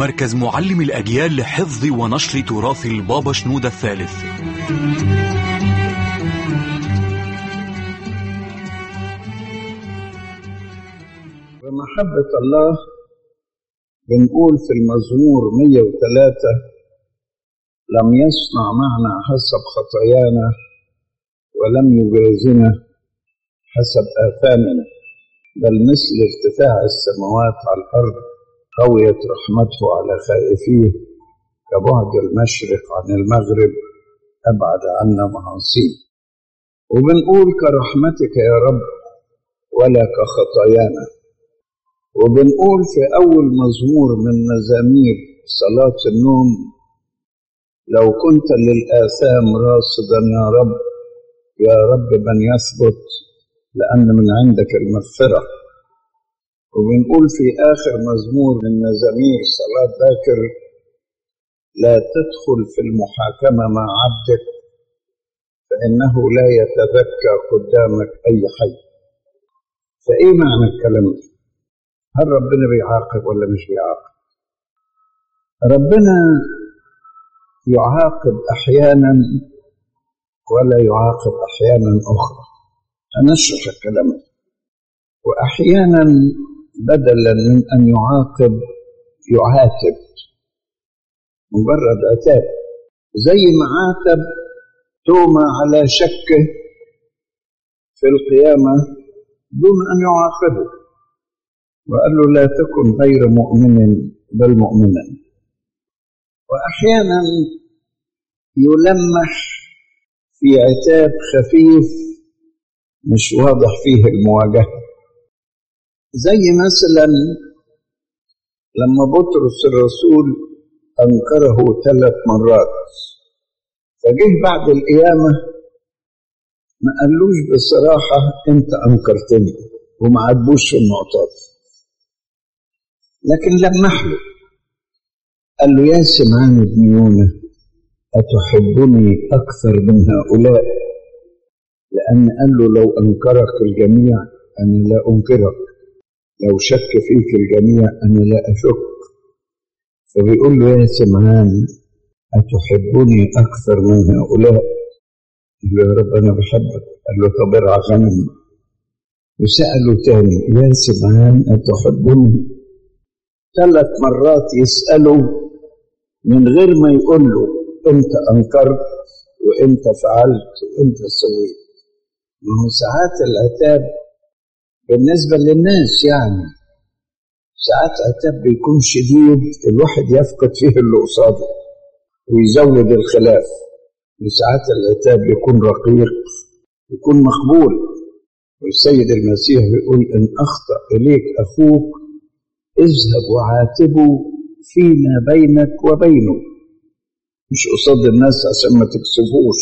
مركز معلم الأجيال لحفظ ونشر تراث البابا شنودة الثالث. بمحبة الله بنقول في المزمور 103: لم يصنع معنا حسب خطايانا ولم يجازنا حسب آثامنا، بل مثل ارتفاع السماوات على الأرض قويت رحمته على خائفيه، كبعد المشرق عن المغرب أبعد عنا معاصيه. وبنقول كرحمتك يا رب ولا كخطايانا. وبنقول في أول مزمور من مزامير صلاة النوم: لو كنت للآثام راصدا يا رب من يثبت، لأن من عندك المغفرة. وبنقول في آخر مزمور من مزامير صلاة باكر: لا تدخل في المحاكمة مع عبدك، فإنه لا يتذكى قدامك أي حي. فإيه معنى الكلام ده؟ هل ربنا بيعاقب ولا مش بيعاقب؟ ربنا يعاقب أحيانا ولا يعاقب أحيانا أخرى. هنشرح الكلام ده. وأحيانا بدلا من أن يعاتب مجرد عتاب، زي ما عاتب توما على شكه في القيامة دون أن يعاقبه، وقال له لا تكن غير مؤمن بل مؤمنا. وأحيانا يلمح في عتاب خفيف مش واضح فيه المواجهة، زي مثلا لما بطرس الرسول أنكره 3 مرات، فجه بعد القيامة ما قالوش بصراحة أنت أنكرتني وما عاتبوش في النقطة دي، لكن لمح له، قال له يا سمعان بن يونا أتحبني أكثر من هؤلاء؟ لأن قال له لو أنكرك الجميع أنا لا أنكرك، لو شك فيك الجميع أنا لا أشك. فبيقول له يا سمعان أتحبني أكثر من هؤلاء؟ قال له يا رب أنا بحبك. قال له طب ارعى غنمي. وسأله تاني يا سمعان أتحبني؟ 3 مرات يسأله من غير ما يقول له أنت أنكرت وأنت فعلت وأنت سويت. ما هو ساعات العتاب بالنسبة للناس يعني ساعات عتاب بيكون شديد الواحد يفقد فيه اللي قصاده ويزود الخلاف، وساعات العتاب يكون رقيق يكون مقبول. والسيد المسيح بيقول إن أخطأ إليك أخوك اذهب وعاتبه فيما بينك وبينه، مش قصاد الناس عشان ما تكسبوش.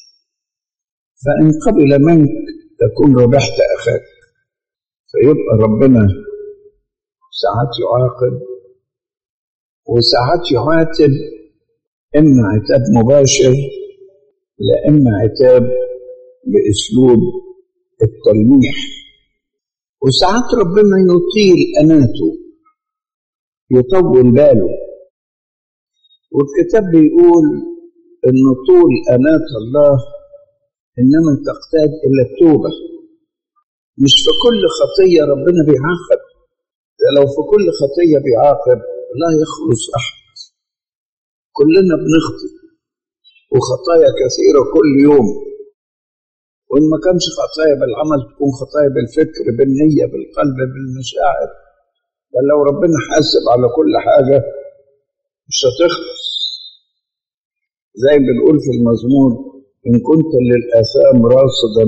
فإن قبل منك تكون ربحت أخاك. فيبقى ربنا ساعات يعاقب وساعات يعاتب، إما عتاب مباشر لا إما عتاب بأسلوب التلميح. وساعات ربنا يطيل أناته يطول باله، والكتاب بيقول إن طول أنات الله إنما تقتاد إلى التوبة. مش في كل خطية ربنا بيعاقب، لو في كل خطية بيعاقب لا يخلص أحد. كلنا بنخطئ وخطايا كثيرة كل يوم، وإن ما كانش خطايا بالعمل تكون خطايا بالفكر بالنية بالقلب بالمشاعر. بل لو ربنا حاسب على كل حاجة مش هتخلص. زي بنقول في المزمور إن كنت للآثام راصدا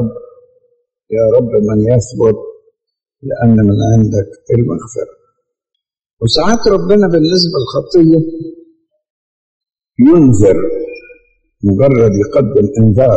يا رب من يثبت، لأن من عندك المغفرة. وساعات ربنا بالنسبة للخطية ينذر، مجرد يقدم انذار،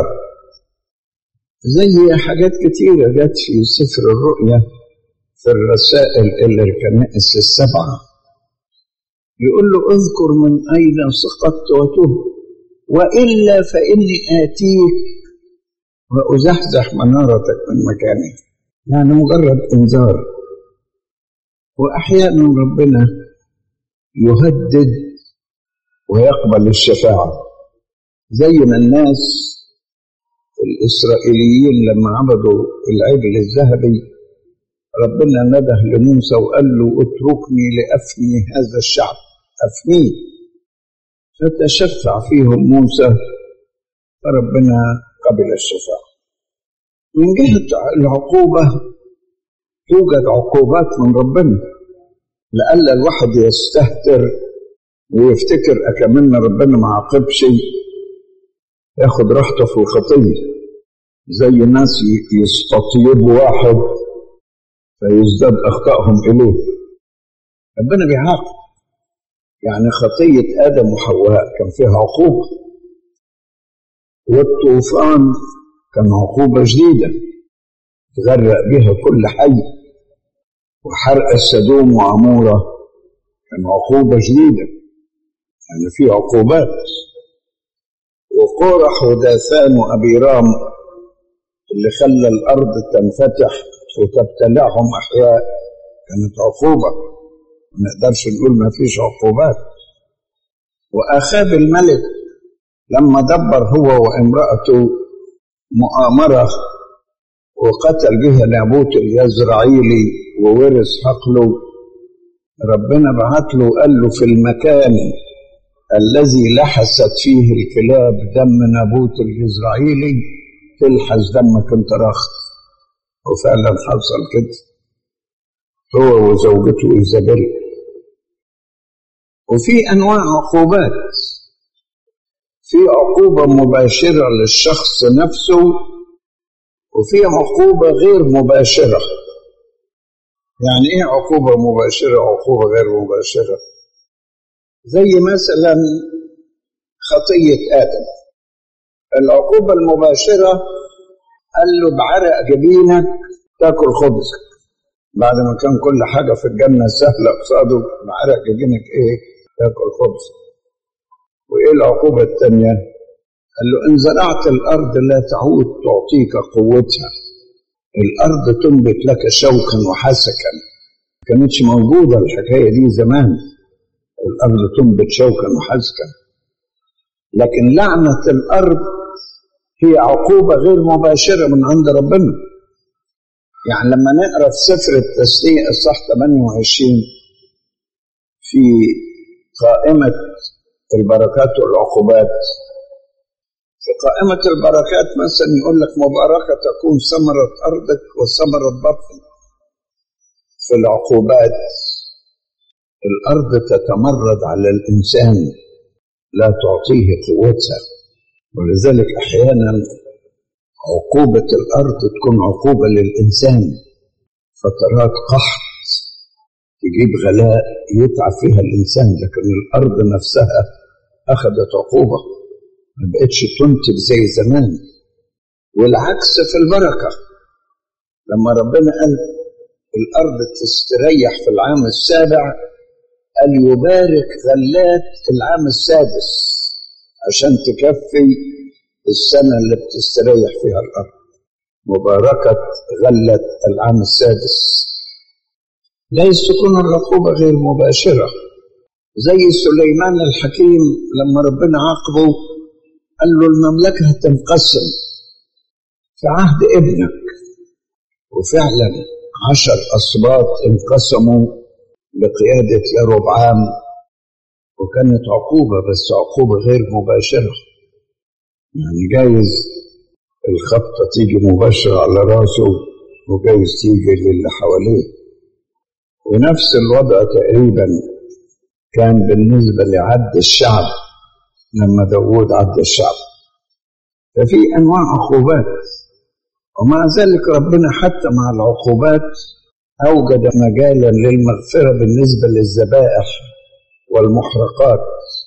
زي حاجات كتيرة جت في سفر الرؤيا في الرسائل إلى الكنائس ال7. يقول له اذكر من أين سقطت وتب، وإلا فإني آتيك وأزحزح منارتك من مكانك. يعني مجرد انذار. وأحيانا ربنا يهدد ويقبل الشفاعة، زي ما الناس الإسرائيليين لما عبدوا العجل الذهبي ربنا نده لموسى وقال له اتركني لأفني هذا الشعب، أفنيه، فتشفع فيهم موسى فربنا قبل الشفاعة. من جهة العقوبة توجد عقوبات من ربنا، لألا الواحد يستهتر ويفتكر أكملنا ربنا ما عاقبش ياخد راحته في الخطية، زي الناس يستطيبوا واحد فيزداد أخطائهم إليه. ربنا بيعاقب، يعني خطية آدم وحواء كان فيها عقوبة، والطوفان كان عقوبة جديدة تغرق بها كل حي، وحرق السدوم وعمورة كان عقوبة جديدة، يعني في عقوبات. وقورح وداثان وأبيرام اللي خلى الأرض تنفتح وتبتلعهم أحياء كانت عقوبة، ما نقدرش نقول ما فيش عقوبات. وآخاب الملك لما دبر هو وامرأته مؤامرة وقتل بها نابوت اليزرعيلي وورث حقله، ربنا بعت له وقال له في المكان الذي لحست فيه الكلاب دم نابوت اليزرعيلي تلحس دمك انت رخص. وفعلا حصل كده هو وزوجته إيزابيل. وفي أنواع عقوبات، في عقوبة مباشرة للشخص نفسه، وفي عقوبة غير مباشرة. يعني ايه عقوبة مباشرة وعقوبة غير مباشرة؟ زي مثلا خطية آدم، العقوبة المباشرة قال له بعرق جبينك تاكل خبزك، بعد ما كان كل حاجة في الجنة سهلة قصاده، بعرق جبينك ايه؟ تاكل خبزك. وايه العقوبة الثانية؟ قال له إن زرعت الأرض لا تعود تعطيك قوتها، الأرض تنبت لك شوكا وحسكا. ما كانتش موجودة الحكاية دي زمان، الأرض تنبت شوكا وحسكا. لكن لعنة الأرض هي عقوبة غير مباشرة من عند ربنا. يعني لما نقرأ في سفر التثنية الصح 28 في قائمة البركات والعقوبات، في قائمة البركات مثلا يقول لك مباركة تكون ثمرة أرضك وثمرة بطنك. في العقوبات الأرض تتمرد على الإنسان لا تعطيه قوتها، ولذلك أحيانا عقوبة الأرض تكون عقوبة للإنسان، فترات قحط تجيب غلاء يتعب فيها الإنسان، لكن الأرض نفسها أخذت عقوبة، ما بقتش تنتج زي زمان. والعكس في البركة، لما ربنا قال الأرض تستريح في العام السابع قال يبارك غلات العام السادس عشان تكفي السنة اللي بتستريح فيها الأرض. مباركة غلة العام السادس. ليس تكون العقوبة غير مباشرة، زي سليمان الحكيم لما ربنا عاقبه قال له المملكة هتنقسم في عهد ابنك، وفعلا 10 أسباط انقسموا بقيادة يربعام، وكانت عقوبة بس عقوبة غير مباشرة. يعني جايز الخبطة تيجي مباشرة على راسه وجايز تيجي للي حواليه. ونفس الوضع تقريبا كان بالنسبة لعد الشعب لما داود عد الشعب. ففي أنواع عقوبات، ومع ذلك ربنا حتى مع العقوبات أوجد مجالا للمغفرة بالنسبة للذبائح والمحرقات،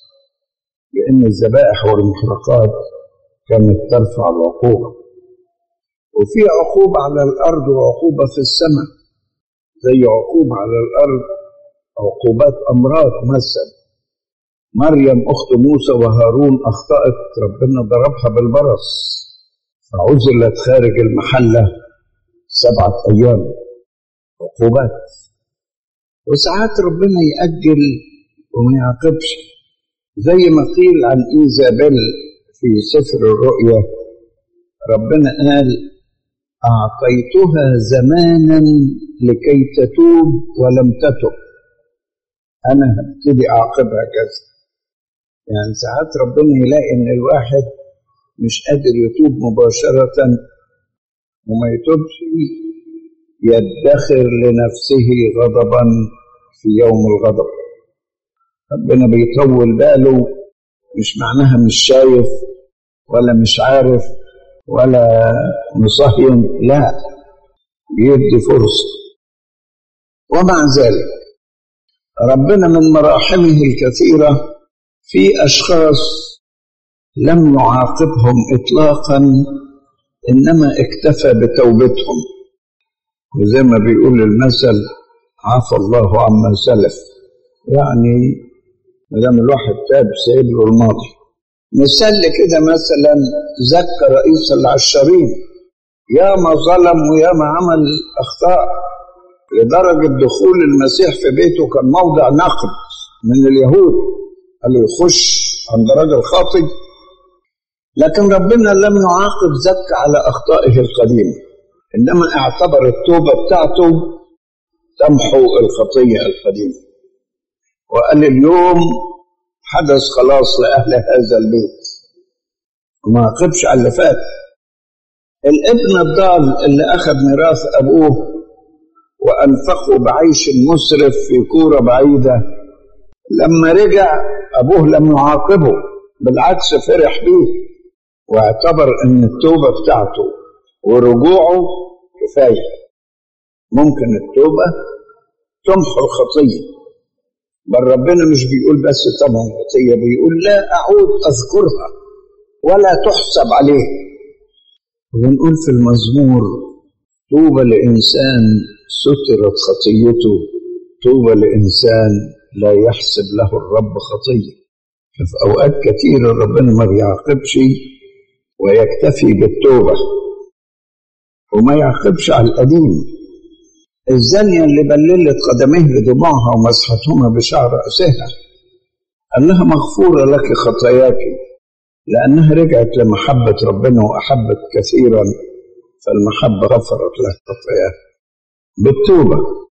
لأن الذبائح والمحرقات كانت ترفع العقوبة. وفي عقوبة على الأرض وعقوبة في السماء، زي عقوبة على الأرض عقوبات أمراض. مثلا مريم أخت موسى وهارون أخطأت، ربنا ضربها بالبرص فعزلت خارج المحلة 7 أيام، عقوبات. وساعات ربنا يأجل وما يعاقبش. زي ما قيل عن إيزابيل في سفر الرؤيا، ربنا قال أعطيتها زمانا لكي تتوب ولم تتب، أنا هبتدي أعاقبها كذا. يعني ساعات ربنا يلاقي إن الواحد مش قادر يتوب مباشرة وما يتوبش، يدخر لنفسه غضبا في يوم الغضب. ربنا بيطول باله، مش معناها مش شايف ولا مش عارف ولا مصهين، لا، بيدي فرصة. ومع ذلك ربنا من مراحمه الكثيرة في أشخاص لم يعاقبهم إطلاقا، إنما اكتفى بتوبتهم. وزي ما بيقول المثل عفى الله عما سلف، يعني مدام الواحد تاب سيب له الماضي. مثال كده مثلا زكى رئيس العشرين، ياما ظلم وياما عمل أخطاء، لدرجة دخول المسيح في بيته كان موضع نقد من اليهود، قال يخش عند رجل خاطئ. لكن ربنا لم يعاقب زكى على أخطائه القديمة، إنما اعتبر التوبة بتاعته تمحو الخطية القديمة، وقال اليوم حدث خلاص لأهل هذا البيت، وما عاقبش على اللي فات. الابن الضال اللي أخذ ميراث أبوه وأنفقه بعيش مسرف في كورة بعيدة، لما رجع أبوه لم يعاقبه، بالعكس فرح به، واعتبر أن التوبة بتاعته ورجوعه كفاية. ممكن التوبة تمحو الخطية، بل ربنا مش بيقول بس طبعا الخطية، بيقول لا أعود أذكرها ولا تحسب عليه. ونقول في المزمور طوبى لإنسان سترت خطيته، طوبى لإنسان لا يحسب له الرب خطية. ففي أوقات كثيرة ربنا ما بيعاقبش ويكتفي بالتوبة وما يعاقبش على القديم. الزانية اللي بللت قدميه بدموعها ومسحتهما بشعر رأسها، قال لها مغفورة لك خطاياك، لأنها رجعت لمحبة ربنا وأحبت كثيرا، فالمحبة غفرت لها خطاياها بالتوبة.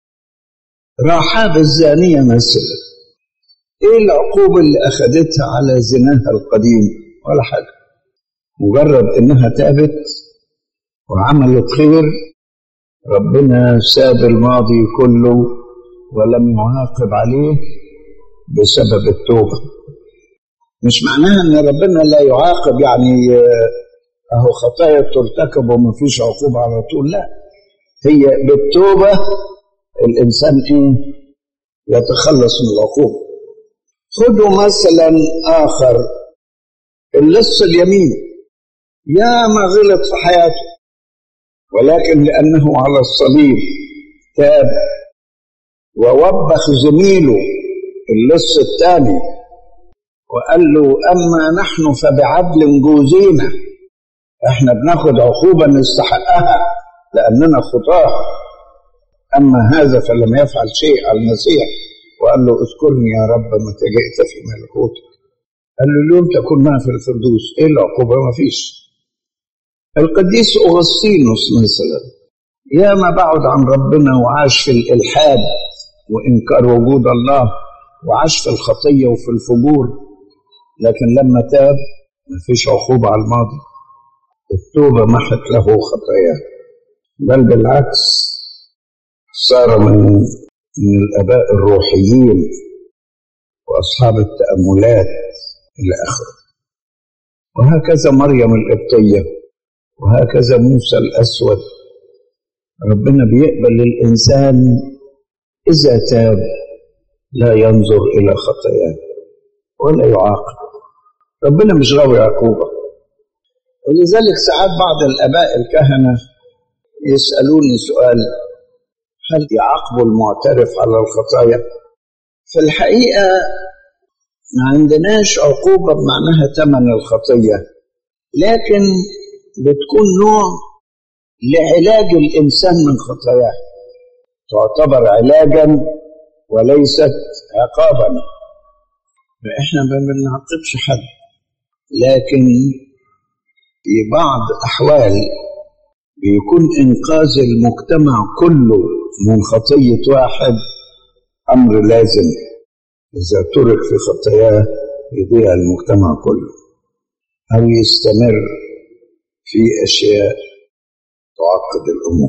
رحاب الزانية مثلا، ايه العقوبة اللي أخذتها على زناها القديم؟ ولا حاجة، مجرد إنها تابت وعملت خير، ربنا ساب الماضي كله ولم يعاقب عليه بسبب التوبة. مش معناها ان ربنا لا يعاقب، يعني اهو خطايا ترتكب وما فيش عقوبة على طول، لا، هي بالتوبة الانسان يتخلص من العقوبة. خدوا مثلا اخر، اللص اليمين، يا ما غلط في حياته، ولكن لأنه على الصليب تاب ووبخ زميله اللص الثاني وقال له أما نحن فبعدل جوزينا، احنا بناخد عقوبة نستحقها لأننا خطاة، أما هذا فلم يفعل شيء على المسيح، وقال له اذكرني يا رب متى جئت في ملكوتك. قال له اليوم تكون معي في الفردوس. ايه العقوبة؟ ما فيش. القديس أغسطينوس مثلا يا ما بعد عن ربنا وعاش في الإلحاد وإنكار وجود الله، وعاش في الخطية وفي الفجور، لكن لما تاب ما فيش عقوبة على الماضي، التوبة محت له خطاياه، بل بالعكس صار من الآباء الروحيين وأصحاب التأملات إلى آخره. وهكذا مريم القبطية، وهكذا موسى الأسود. ربنا بيقبل الإنسان إذا تاب، لا ينظر إلى خطاياه ولا يعاقب. ربنا مش غاوي عقوبة. ولذلك ساعات بعض الآباء الكهنة يسألوني سؤال: هل يعاقبوا المعترف على الخطايا؟ في الحقيقة ما عندناش عقوبة بمعناها ثمن الخطية، لكن بتكون نوع لعلاج الإنسان من خطاياه، تعتبر علاجا وليست عقابا. احنا ما بنعاقبش حد، لكن في بعض أحوال بيكون إنقاذ المجتمع كله من خطية واحد أمر لازم. إذا ترك في خطاياه يضيع المجتمع كله، أو يستمر في أشياء تعقد الأمور.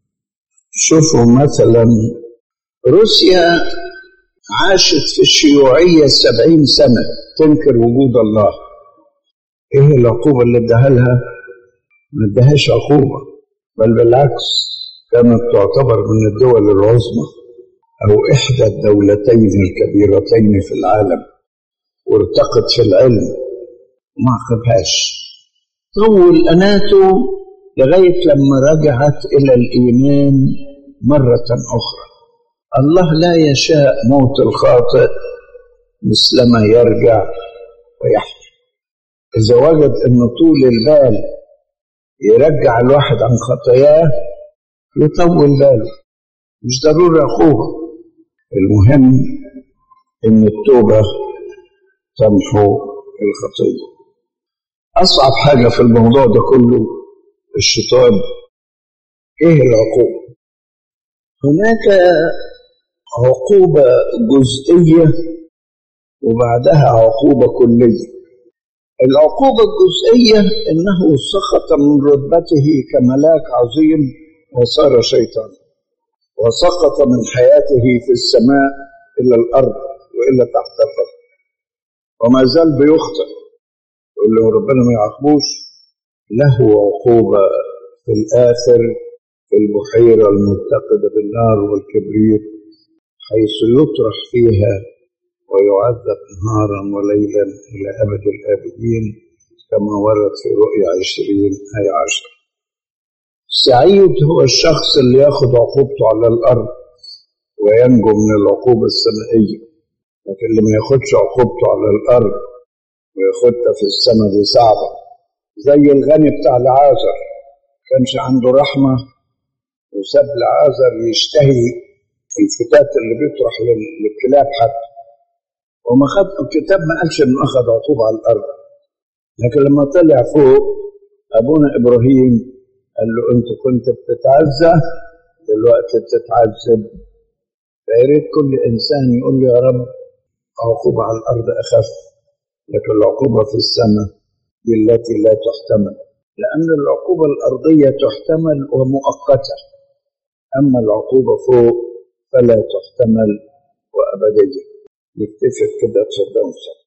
شوفوا مثلا روسيا عاشت في الشيوعية 70 سنة تنكر وجود الله. إيه العقوبة اللي اداها لها؟ ما اداهاش عقوبة، بل بالعكس كانت تعتبر من الدول العظمى أو إحدى الدولتين الكبيرتين في العالم، وارتقت في العلم وما عقبهاش. طول أناته لغاية لما رجعت إلى الإيمان مرة أخرى. الله لا يشاء موت الخاطئ مثلما يرجع ويحيى. إذا وجد أن طول البال يرجع الواحد عن خطاياه يطول باله، مش ضروري عقوبة. المهم أن التوبة تمحو الخطية. أصعب حاجة في الموضوع ده كله الشيطان. إيه العقوبة؟ هناك عقوبة جزئية وبعدها عقوبة كلية. العقوبة الجزئية إنه سقط من رتبته كملاك عظيم وصار شيطان، وسقط من حياته في السماء إلى الأرض وإلى تحت الأرض، وما زال بيخطئ. يقول له ربنا ما يعاقبوش. له عقوبة في الآخر في البحيرة المتقدة بالنار والكبريت، حيث يطرح فيها ويعذب نهارا وليلا إلى أبد الآبدين، كما ورد في رؤيا 20 آية 10. سعيد هو الشخص اللي ياخد عقوبته على الأرض وينجو من العقوبة السمائية، لكن اللي ما ياخدش عقوبته على الأرض وياخدها في السماء دي صعبة. زي الغني بتاع العازر، كانش عنده رحمة وساب العازر يشتهي الفتات اللي بيطرح للكلاب حتى، وما خد الكتاب ما قالش انه اخذ عقوبة على الارض. لكن لما طلع فوق ابونا ابراهيم قال له انت كنت بتتعزى دلوقتي بتتعذب. فياريت كل انسان يقول له يا رب عقوبة على الارض اخف، لكن العقوبة في السماء دي التي لا تحتمل، لان العقوبة الارضية تحتمل ومؤقتة، اما العقوبة فوق فلا تحتمل وابدية. نكتفي كده. تصدقوا.